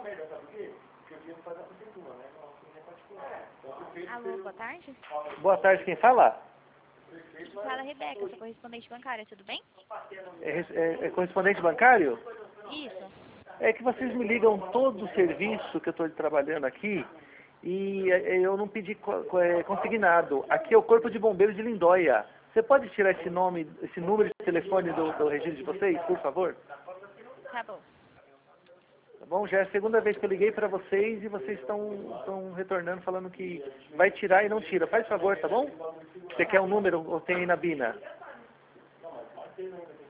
Alô, boa tarde. Boa tarde, quem fala? Fala, Rebeca, eu sou correspondente bancária, tudo bem? É correspondente bancário? Isso. É que vocês me ligam todo o serviço que eu estou trabalhando aqui e eu não pedi consignado. Aqui é o Corpo de Bombeiros de Lindóia. Você pode tirar esse nome, esse número de telefone do registro de vocês, por favor? Tá bom. Tá bom? Já é a segunda vez que eu liguei para vocês e vocês estão retornando falando que vai tirar e não tira. Faz favor, tá bom? Você quer um número ou tem aí na Bina?